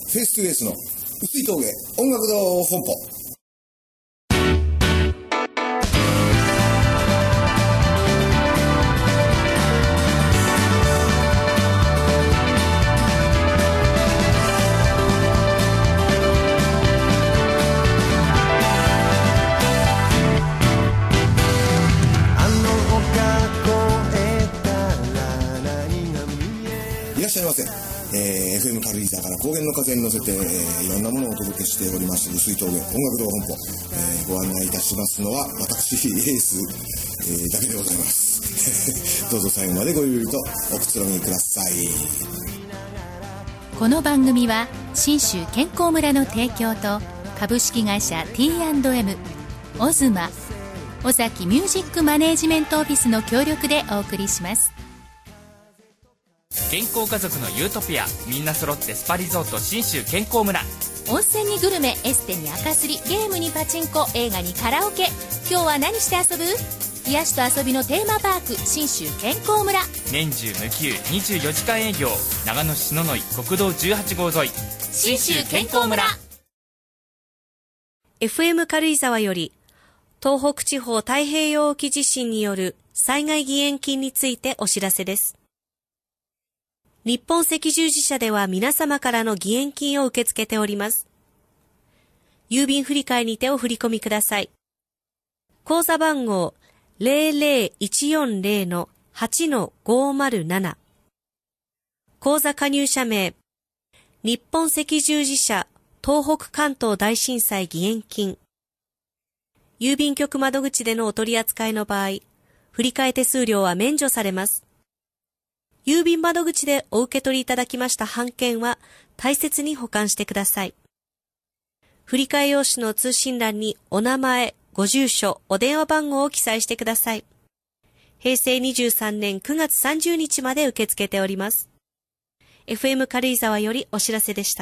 フェイストゥフェイスの薄い峠音楽堂本舗。いらっしゃいませ。FM 軽井沢から高原の風に乗せて、いろんなものをお届けしております薄い峠音楽堂本舗、ご案内いたしますのは私エース、だけでございますどうぞ最後までごゆるりとおくつろぎください。 この番組は信州健康村の提供と株式会社 T&M オズマ尾崎ミュージックマネージメントオフィスの協力でお送りします。 健康家族のユートピア、みんな揃ってスパリゾート信州健康村。 温泉にグルメ、エステに赤すり、ゲームにパチンコ、映画にカラオケ。今日は何して遊ぶ？癒しと遊びのテーマパーク信州健康村。 年中無休24時間営業、長野市野々井国道18号沿い信州健康村。 FM 軽井沢より東北地方太平洋沖地震による災害義援金についてお知らせです。日本赤十字社では皆様からの義援金を受け付けております。郵便振替にてお振り込みください。口座番号 00140-8-507。口座加入者名、日本赤十字社東北関東大震災義援金。郵便局窓口でのお取り扱いの場合、振替手数料は免除されます。郵便窓口でお受け取りいただきました半券は大切に保管してください。振替用紙の通信欄にお名前、ご住所、お電話番号を記載してください。平成23年9月30日まで受け付けております。FM 軽井沢よりお知らせでした。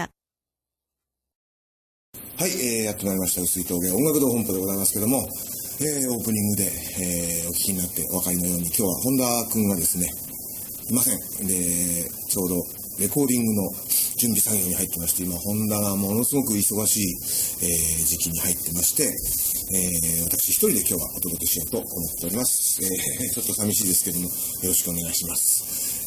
はい、やってまいりました薄い峠音楽堂本舗でございますけども、オープニングで、お聞きになってお分かりのように、今日は本田くんがですねいません。で、ちょうどレコーディングの準備作業に入ってまして、今本田がものすごく忙しい、時期に入ってまして、私一人で今日はお届けしようと思っております。ちょっと寂しいですけどもよろしくお願いします。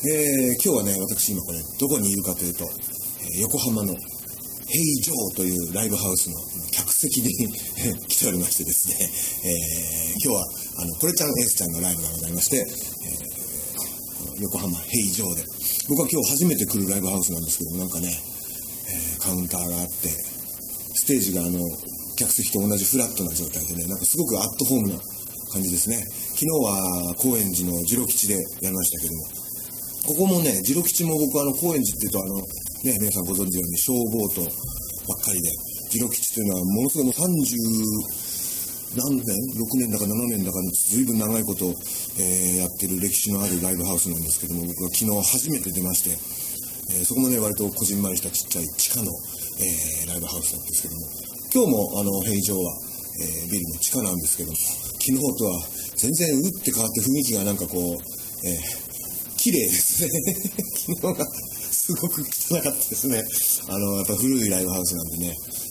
今日はね、私今これどこにいるかというと、横浜のヘイジョーというライブハウスの客席に来ておりましてですね、今日はこれちゃんエースちゃんのライブがございまして、横浜ヘイジョーで、僕は今日初めて来るライブハウスなんですけど、なんかね、カウンターがあってステージが客席と同じフラットな状態でね、なんかすごくアットホームな感じですね。昨日は高円寺の次郎吉でやりましたけども、ここもね、次郎吉も僕高円寺っていうとね、皆さんご存知のように消防とばっかりで、次郎吉というのはものすごい30何年 ?6 年だか7年だかずいぶん長いことを、やってる歴史のあるライブハウスなんですけども、僕は昨日初めて出まして、そこもね割とこじんまりしたちっちゃい地下の、ライブハウスなんですけども、今日も平常は、ビルの地下なんですけども、昨日とは全然打って変わって雰囲気がなんかこう、綺麗ですね昨日がすごく汚かったですね。やっぱ古いライブハウスなんでね、なんて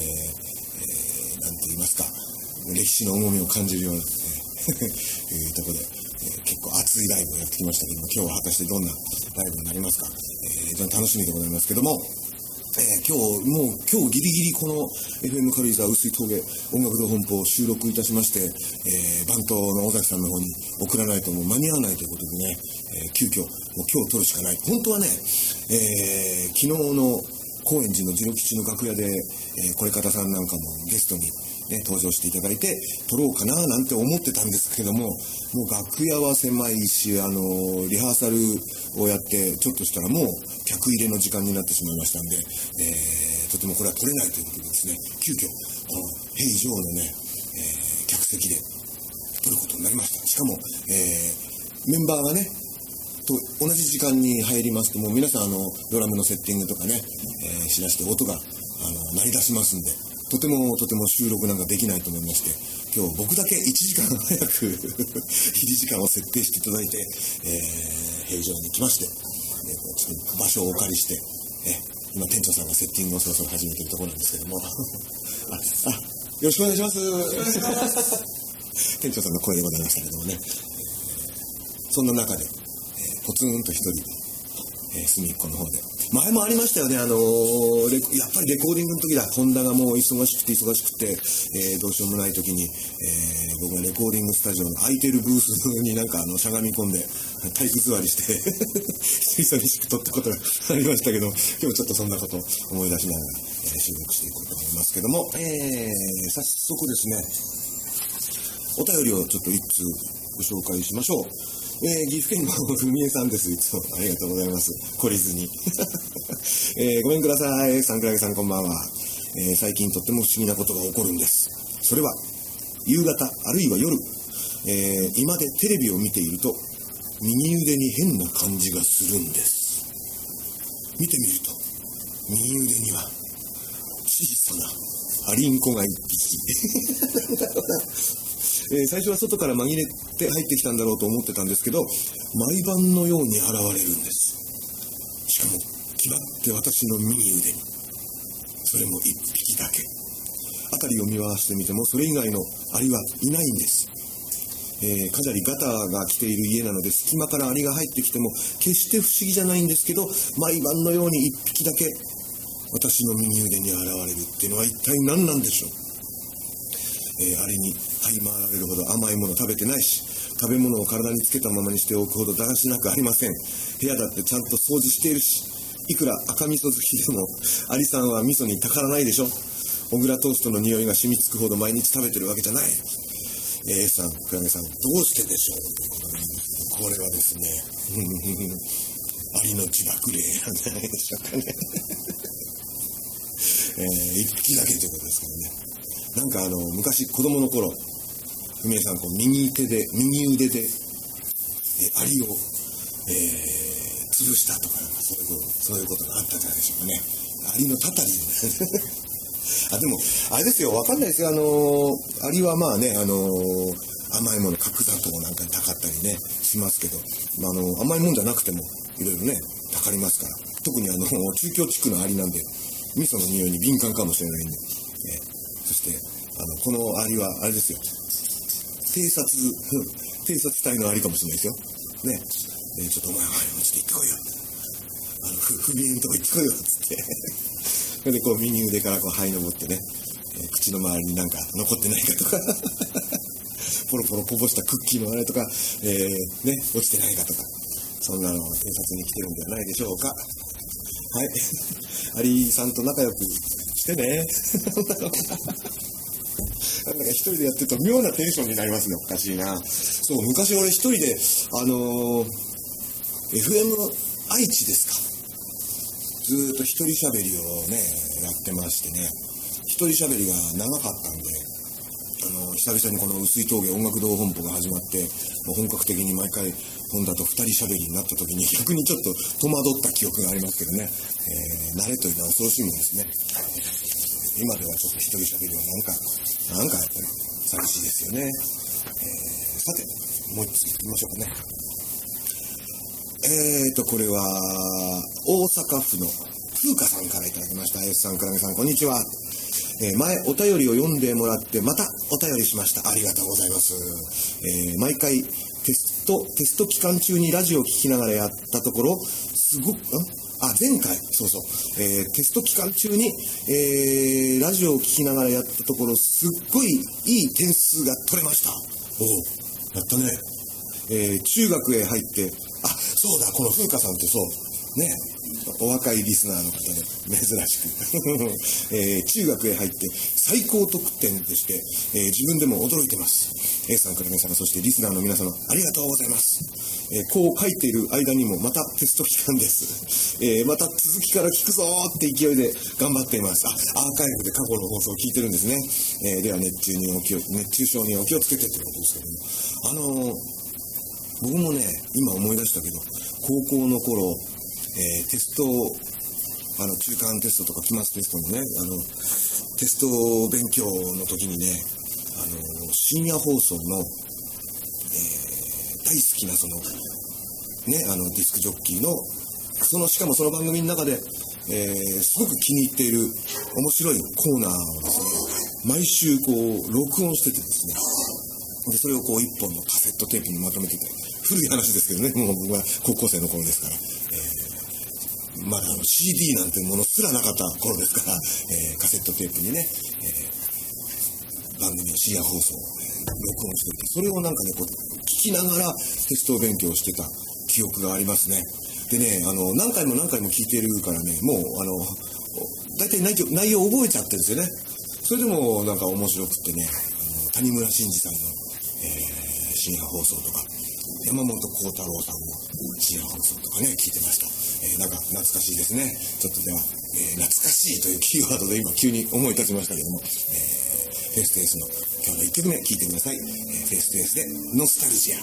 言いますか、歴史の重みを感じるようなですねいうところで、結構熱いライブをやってきましたけども、今日は果たしてどんなライブになりますか。非常に楽しみでございますけども、今日ギリギリこの FM 軽井沢薄い峠音楽堂本舗を収録いたしまして、番頭の尾崎さんの方に送らないともう間に合わないということでね、急遽もう今日撮るしかない。本当はね、昨日の高円寺の次郎吉の楽屋で、これ方さんなんかもゲストにね、登場していただいて撮ろうかななんて思ってたんですけども、もう楽屋は狭いし、リハーサルをやってちょっとしたらもう客入れの時間になってしまいましたんで、とてもこれは撮れないということでですね、急遽この平常のね、客席で撮ることになりました。しかも、メンバーがねと同じ時間に入りますと、もう皆さんドラムのセッティングとかね、しだして音が鳴り出しますんで、とても収録なんかできないと思いまして、今日僕だけ1時間早く入り時間を設定していただいて、平常に来まして、ちょっと場所をお借りして、 今店長さんがセッティングをそろそろ始めているところなんですけどもよろしくお願いします。店長さんの声でございましたけどもね、そんな中で、ポツンと一人、隅っこの方で前もありましたよね。やっぱりレコーディングの時だ、ホンダがもう忙しくて、どうしようもない時に、僕がレコーディングスタジオの空いてるブースになんかしゃがみ込んで体育座りして久々しく撮ったことがありましたけど、今日ちょっとそんなことを思い出しながら、収録していこうと思いますけども、早速ですね、お便りをちょっと一通ご紹介しましょう。岐阜県のふみえさんです。いつもありがとうございます。懲りずに。ごめんください。サンクラゲさんこんばんは。最近とっても不思議なことが起こるんです。それは、夕方あるいは夜、居間でテレビを見ていると、右腕に変な感じがするんです。見てみると、右腕には、小さなアリンコが一匹。最初は外から紛れて入ってきたんだろうと思ってたんですけど、毎晩のように現れるんです。しかも決まって私の右腕に、それも一匹だけ。辺りを見回してみてもそれ以外のアリはいないんです。かなりガタが来ている家なので、隙間からアリが入ってきても決して不思議じゃないんですけど、毎晩のように一匹だけ私の右腕に現れるっていうのは一体何なんでしょう。あれに這い回られるほど甘いもの食べてないし、食べ物を体につけたままにしておくほどだらしなくありません。部屋だってちゃんと掃除しているし、いくら赤味噌好きでもアリさんは味噌にたからないでしょ。小倉トーストの匂いが染みつくほど毎日食べてるわけじゃない。A さん、クラゲさん、どうしてでしょう。これはですねアリの自爆霊なんじゃないでしょうかね一匹だけということですけどね。なんか昔子供の頃、ふみえさん右腕でアリを、潰したとか、なんかそういうことがあったんじゃないでしょうかね。アリのたたりでもあれですよ、わかんないですよ。アリはまあね、甘いもの角砂糖なんかにたかったりねしますけど、甘いもんじゃなくてもいろいろねたかりますから。特に中京地区のアリなんで味噌の匂いに敏感かもしれないんで、そしてこのアリはあれですよ、偵察隊のアリかもしれないですよね。ちょっとお前ちょっと行ってこいよ、不憫のとこ行ってこいよっつってそれで右腕から這い登ってね、口の周りになんか残ってないかとかポロポロこぼしたクッキーのあれとか、落ちてないかとか、そんなのを偵察に来てるんではないでしょうか。はいアリさんと仲良くしてねなんか一人でやってると妙なテンションになりますね。おかしいな。そう、昔俺一人でFM 愛知ですか、ずーっと一人喋りをねやってましてね、一人喋りが長かったんで、久々にこの薄い峠音楽堂本舗が始まって、本格的に毎回本田と二人喋りになった時に逆にちょっと戸惑った記憶がありますけどね、慣れというのは恐ろしいものですね。今ではちょっと一人喋りはなんかやっぱり寂しいですよね。さて、もう一つ行きましょうかね。これは大阪府の風花さんからいただきました。S さん、クラゲさん、こんにちは。前お便りを読んでもらってまたお便りしました。ありがとうございます。毎回テスト期間中にラジオを聞きながらやったところ、前回テスト期間中に、ラジオを聞きながらやったところ、すっごいいい点数が取れました。やったね。中学へ入って、そうだ、この風花さんってそうね、お若いリスナーの方で珍しく中学へ入って最高得点でして、自分でも驚いてます。A さん、クラゲさん、そしてリスナーの皆様、ありがとうございます。こう書いている間にもまたテスト期間です。また続きから聞くぞーって勢いで頑張っています。アーカイブで過去の放送を聞いてるんですね。では熱中症にお気をつけてということですけども、僕もね今思い出したけど、高校の頃テスト中間テストとか期末テストのねテスト勉強の時にね深夜放送の、大好きなディスクジョッキーのしかもその番組の中ですごく気に入っている面白いコーナーをですね、毎週こう録音しててですね、でそれをこう一本のカセットテープにまとめてて、古い話ですけどね、もう僕は高校生の頃ですから、まだCD なんてものすらなかった頃ですから、カセットテープにね、番組の深夜放送を、録音していて、それをなんかねこう聞きながらテスト勉強してた記憶がありますね。でね、何回も聞いてるからね、もう大体内容覚えちゃってるんですよね。それでもなんか面白くってね、谷村新司さんの、深夜放送とか、山本幸太郎さんの深夜放送とかね、聞いてました。なんか懐かしいですね。ちょっとでは、懐かしいというキーワードで今急に思い立ちましたけども、フェイストゥエースの今日の1曲目聴いてください。フェイストゥエースでノスタルジア。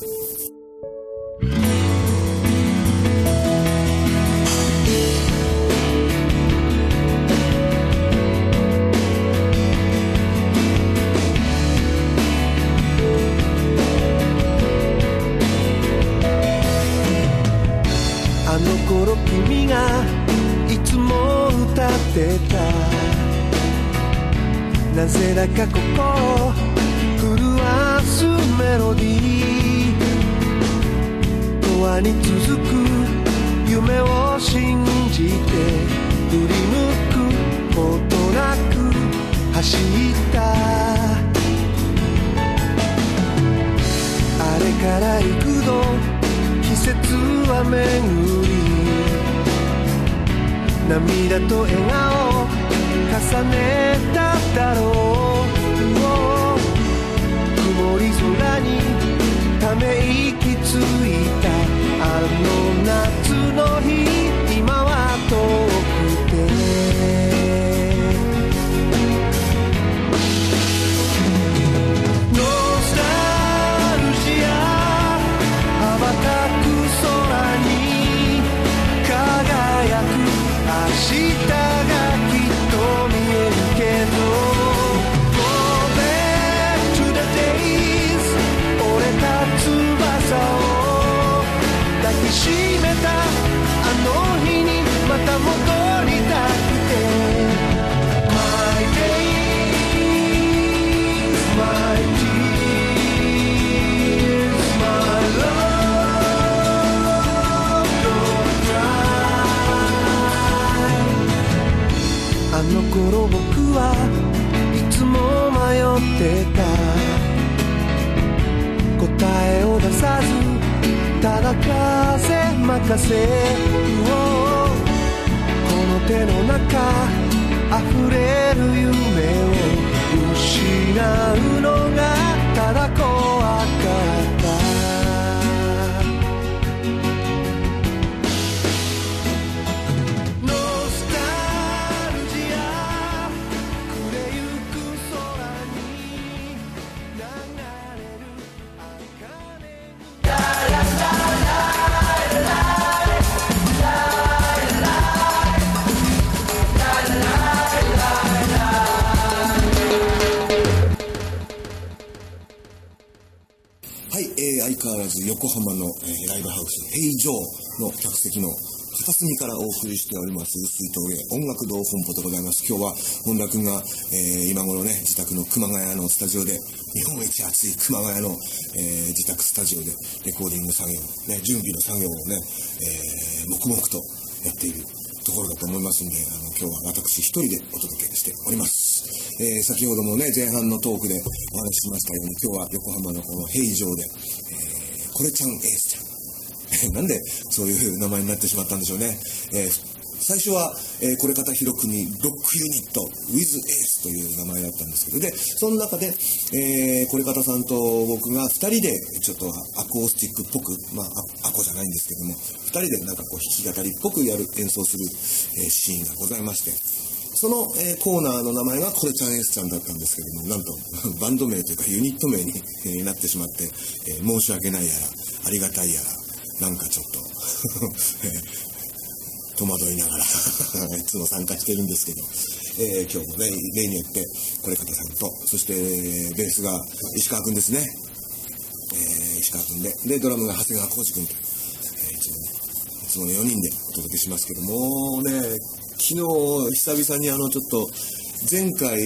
あの頃君がいつも歌ってた、なぜだか心震わすメロディー、永遠に続く夢を信じて振り向くことなく走った、あれから幾度季節は巡り、涙と笑顔重ねただろう、曇り空にため息ついたあの夏の日、今は遠くてノスタルジア、羽ばたく空に輝く明日がきっと見えるけど、 Go back to the days、 折れた翼を抱きしめたあの日にまた戻りたくて、 My days, my tears, my love, don't cry。 あの頃僕はいつも迷ってた、答えを出さずただ風任せ、この手の中溢れる夢を失うのがただ怖かった、ノスタルジア、暮れゆく空に流れる茜はい、相変わらず横浜の、ライブハウスヘイジョーの客席の片隅からお送りしております水峠音楽堂本舗でございます。今日は本田くんが、今頃ね自宅の熊谷のスタジオで、日本一暑い熊谷の、自宅スタジオでレコーディング作業、ね、準備の作業をね、黙々とやっているところだと思いますんで、今日は私一人でお届けしております。先ほどもね前半のトークでお話ししましたように、今日は横浜のこのヘイジョーで、これちゃんエースちゃんなんでそういう名前になってしまったんでしょうね。最初は、これ方広くにロックユニット with エースという名前だったんですけど、でその中で、これ方さんと僕が2人でちょっとアコースティックっぽく、アコじゃないんですけども、2人でなんかこう弾き語りっぽく演奏する、シーンがございまして、その、コーナーの名前がこれちゃんエースちゃんだったんですけども、なんとバンド名というかユニット名に、なってしまって、申し訳ないやらありがたいやら、なんかちょっと戸惑いながらいつも参加してるんですけど、今日もね例によってこれ方さんと、そしてベースが石川くんですね、石川くんでドラムが長谷川浩二くんという、いつもねつもの4人でお届けしますけどもね、昨日久々にちょっと前回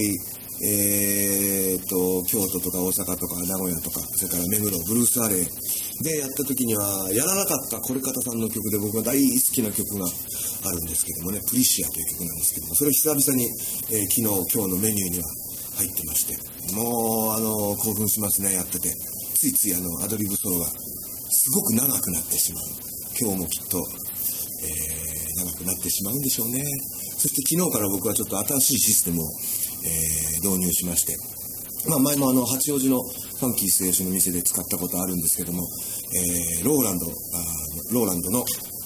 京都とか大阪とか名古屋とか、それから目黒ブルースアレイでやった時にはやらなかったこれ方さんの曲で、僕が大好きな曲があるんですけどもね、プリシアという曲なんですけども、それを久々に、今日のメニューには入ってまして、もう興奮しますね。やっててついついアドリブソロがすごく長くなってしまう。今日もきっと、長くなってしまうんでしょうね。そして昨日から僕はちょっと新しいシステムを導入しまして、前も八王子のファンキース英雄の店で使ったことあるんですけども、ローランドの GR55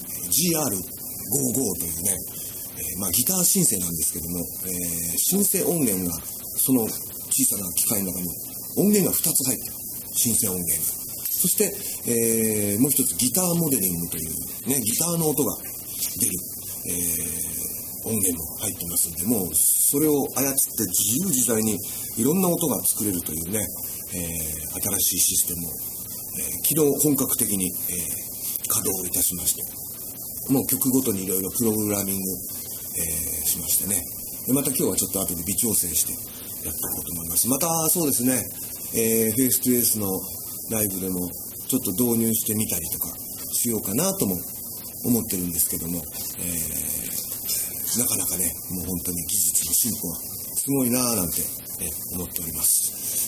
というね、ギターシンセなんですけども、シンセ音源がその小さな機械の中に音源が2つ入ってる、シンセ音源が。そして、もう一つギターモデリングというね、ギターの音が出る、音源も入ってますんで、もうそれを操って自由自在にいろんな音が作れるというね、新しいシステムを、昨日本格的に、稼働いたしまして、もう曲ごとにいろいろプログラミング、しましてね。でまた今日はちょっと後で微調整してやっていこうと思います。またそうですね、フェイストゥエースのライブでもちょっと導入してみたりとかしようかなとも思ってるんですけども、なかなかね、もう本当に技術の進歩はすごいなぁなんて、思っております。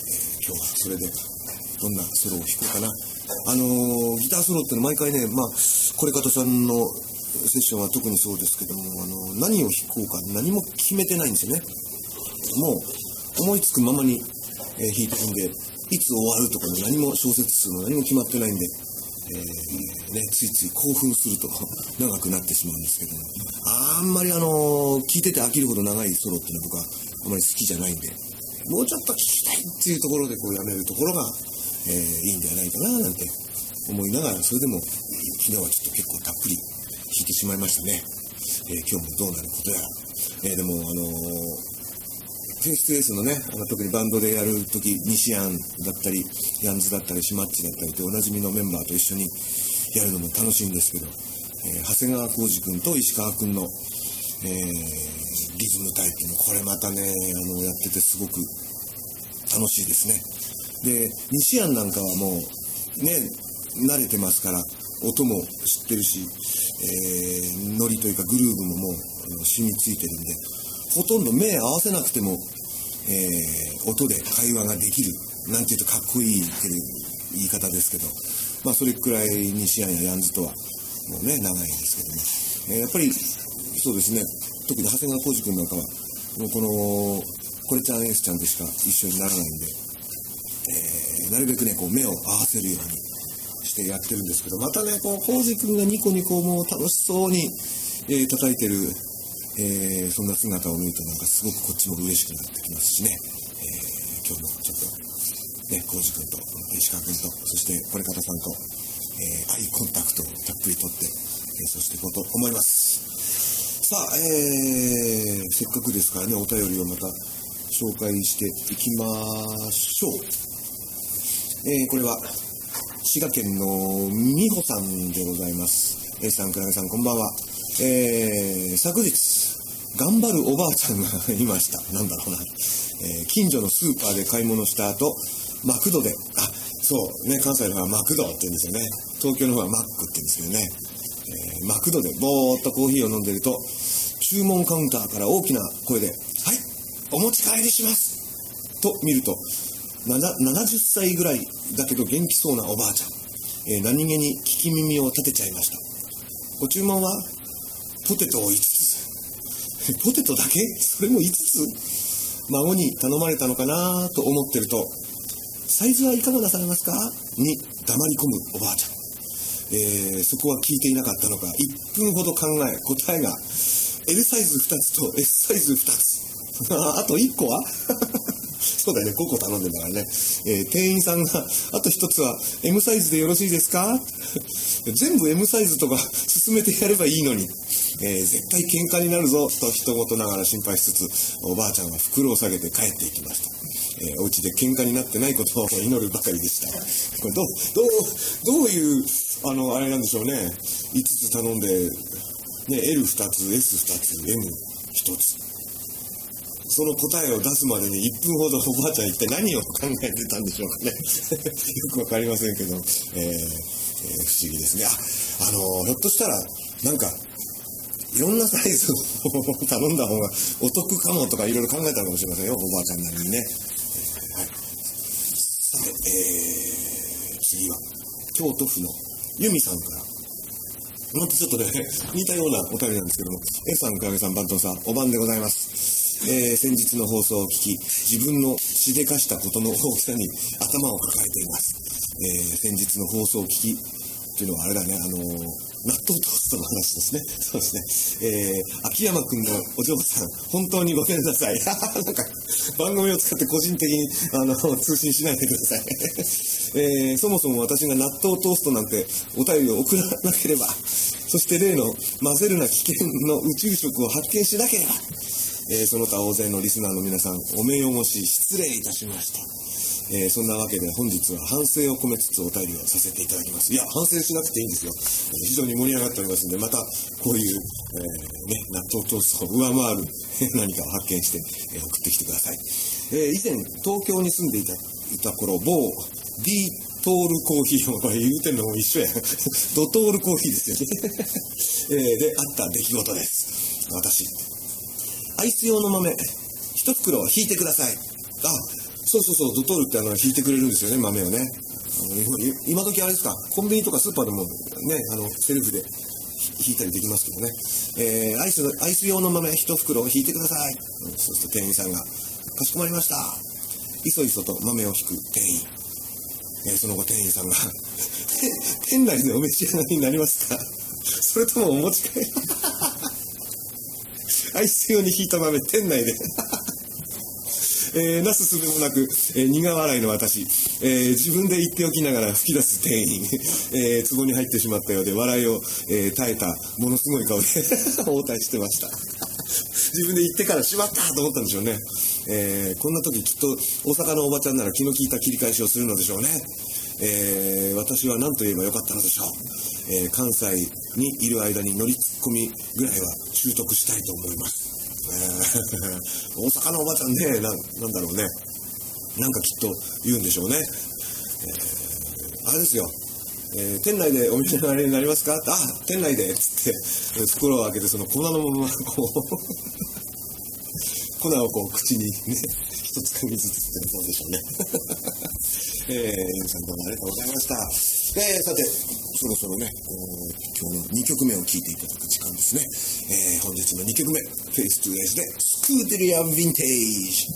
今日はそれでどんなソロを弾こうかな。ギターソロってのは毎回ね、これ方さんのセッションは特にそうですけども、何を弾こうか何も決めてないんですよね。もう思いつくままに、弾いてるんで、いつ終わるとかも何も小説数も何も決まってないんで、ついつい興奮すると長くなってしまうんですけども、あんまり聴いてて飽きるほど長いソロっていうのは僕はあまり好きじゃないんで、もうちょっと聴きたいっていうところでやめるところが、いいんではないかななんて思いながら、それでも昨日はちょっと結構たっぷり弾いてしまいましたね。今日もどうなることやら。でもフェイストゥエースのね、特にバンドでやるとき、西安だったり、ヤンズだったり、シマッチだったりとおなじみのメンバーと一緒にやるのも楽しいんですけど、長谷川浩二君と石川君の、リズムタイプもこれまたね、やっててすごく楽しいですね。で、西安なんかはもうね、慣れてますから、音も知ってるし、ノリというかグルーヴももう染みついてるんで、ほとんど目合わせなくても、音で会話ができるなんていうとかっこいい言い方ですけど、それくらい西安やヤンズとはもうね長いんですけども、やっぱりそうですね、特に長谷川浩二君なんかはもうこれちゃん S ちゃんとしか一緒にならないんで、なるべくね目を合わせるようにしてやってるんですけど、またね浩二君がニコニコもう楽しそうに、叩いてるそんな姿を見るとなんかすごくこっちも嬉しくなってきますしね、今日もちょっとね浩二君と石川君とそしてこれ方さんと、アイコンタクトをたっぷりとって演奏していこうと思います。さあ、せっかくですからねお便りをまた紹介していきましょう。これは滋賀県の美穂さんでございます。A さん、倉根さん、こんばんは。昨日頑張るおばあちゃんがいました。なんだろうな、近所のスーパーで買い物した後、マクドで、そうね、関西の方はマクドって言うんですよね。東京の方はマックって言うんですけどね、マクドでぼーっとコーヒーを飲んでると、注文カウンターから大きな声で、はい、お持ち帰りしますと見ると、70歳ぐらいだけど元気そうなおばあちゃん、何気に聞き耳を立てちゃいました。ご注文はポテトを5つ。ポテトだけ？それも5つ？孫に頼まれたのかなと思ってると、サイズはいかがなされますか？に黙り込むおばあちゃん。そこは聞いていなかったのか、1分ほど考え、答えが L サイズ2つと S サイズ2つ。あと1個はそうだよね、5個頼んでんだからね。店員さんが、あと1つは M サイズでよろしいですか全部 M サイズとか進めてやればいいのに、絶対喧嘩になるぞと一言ながら心配しつつ、おばあちゃんは袋を下げて帰っていきました。 お家で喧嘩になってないことを祈るばかりでした。これどういうあれなんでしょうね。5つ頼んで、ね、L2 つ S2 つ M1 つ、その答えを出すまでに1分ほどおばあちゃん一体何を考えてたんでしょうかね。よくわかりませんけど、不思議ですね。ひょっとしたらなんかいろんなサイズを頼んだ方がお得かもとかいろいろ考えたのかもしれませんよ、おばあちゃんなりにね。はい。さて、次は京都府の由美さんから。またちょっとね、似たようなお便りなんですけども、A さん、クラゲさん、番頭さん、お晩でございます。先日の放送を聞き、自分のしでかしたことの大きさに頭を抱えています。先日の放送を聞き、というのはあれだね、納豆トーストの話ですね。そうですね。秋山くんのお嬢さん、本当にごめんなさい。なんか、番組を使って個人的に、通信しないでください。そもそも私が納豆トーストなんてお便りを送らなければ、そして例の混ぜるな危険の宇宙食を発見しなければ、その他大勢のリスナーの皆さん、お目汚し失礼いたしました。そんなわけで本日は反省を込めつつお便りをさせていただきます。いや、反省しなくていいんですよ。非常に盛り上がっておりますので、またこういう、納豆トーストを上回る何かを発見して、送ってきてください。以前、東京に住んでいた頃、某 D トールコーヒーを言うてんのも一緒や。ドトールコーヒーですよね。で、あった出来事です。私、アイス用の豆、一袋引いてください。そう、ドトールって引いてくれるんですよね、豆をね。今時あれですか、コンビニとかスーパーでもね、セルフで引いたりできますけどね。アイス用の豆一袋引いてください。そうすると店員さんが、かしこまりました。いそいそと豆を引く店員。その後店員さんが、店内でお召し上がりになりますか？それともお持ち帰りアイス用に引いた豆、店内で。なすすべもなく、苦笑いの私、自分で言っておきながら吹き出す店員、壺に入ってしまったようで笑いを、耐えたものすごい顔で応対してました。自分で言ってからしまったと思ったんでしょうね。こんな時きっと大阪のおばちゃんなら気の利いた切り返しをするのでしょうね。私は何と言えばよかったのでしょう。関西にいる間に乗りツッコミぐらいは習得したいと思います。大阪のおばちゃんね、なんだろうね、なんかきっと言うんでしょうね。あれですよ、店内でお召し上がりになりますか？店内でっつって袋を開けてその粉のままこう粉をこう口にね一つかみずつってどうでしょうね。皆さんどうもありがとうございました。さてそろそろね、今日の2曲目を聴いていただく時間ですね。本日の2曲目、Face to Face でスクーテリア・ヴィンテージ。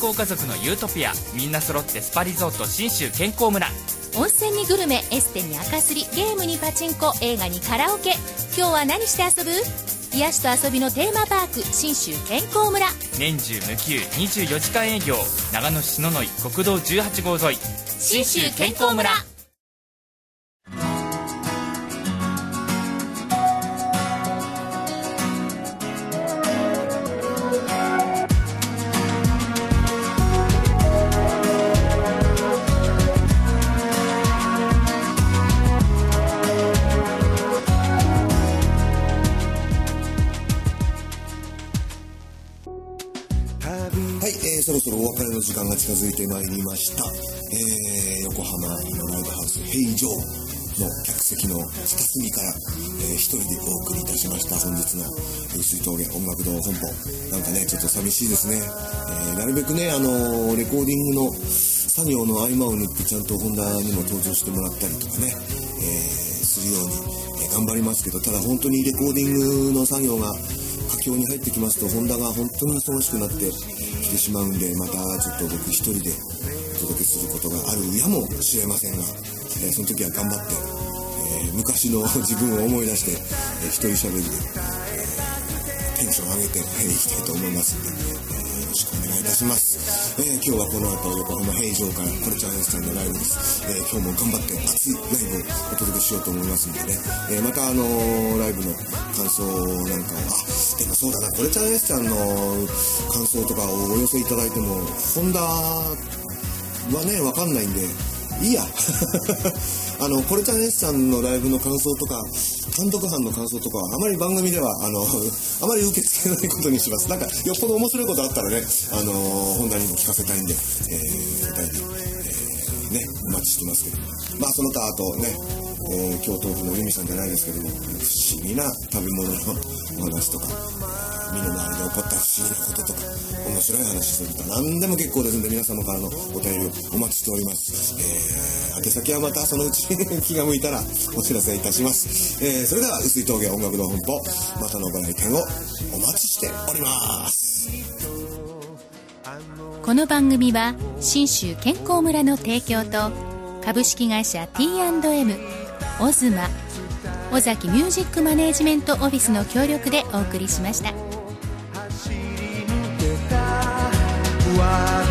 康家族のユートピア、みんな揃ってスパリゾート信州健康村。 温泉にグルメ、エステに赤すり、ゲームにパチンコ、映画にカラオケ。今日は何して遊ぶ？癒しと遊びのテーマパーク、信州健康村。 年中無休24時間営業、長野市篠ノ井国道18号沿い、信州健康村。 そろそろお別れの時間が近づいてまいりました。横浜のライブハウス平城の客席の片隅から、一人でお送りいたしました本日の碓氷峠音楽堂本舗。なんかねちょっと寂しいですね。なるべくねレコーディングの作業の合間を縫ってちゃんとホンダにも登場してもらったりとかね、するように、頑張りますけど、ただ本当にレコーディングの作業が佳境に入ってきますとホンダが本当に忙しくなってきてしまうんで、またちょっと僕一人でお届けすることがあるやもしれませんが、その時は頑張って、昔の自分を思い出して、一人喋りで、テンション上げていきたいと思いますので、よろしくお願いいたします。今日はこの後横浜平城からこれちゃん S さんのライブです。今日も頑張って熱いライブをお届けしようと思いますのでね、またライブの感想なんかを、でもそうだな、これちゃん S ちゃんの感想とかをお寄せいただいてもホンダはねわかんないんでいいやこれちゃん S さんのライブの感想とか単独犯の感想とかはあまり番組ではあまり受け付けないことにします。なんかよっぽど面白いことあったらね本田にも聞かせたいんで、お便り、ねお待ちしてますけど、まあその他あとね、京都府の由美さんじゃないですけども、不思議な食べ物のお話とか身の回りで起こった不思議なこととか面白い話するとか何でも結構ですので、皆様からのお便りをお待ちしております。宛先はまたそのうち気が向いたらお知らせいたします。それでは碓氷峠音楽堂本舗、またのご来店をお待ちしております。 この番組は信州健康村の提供と株式会社 T&M、 オズマ、尾崎ミュージックマネージメントオフィスの協力でお送りしました。 走り抜けた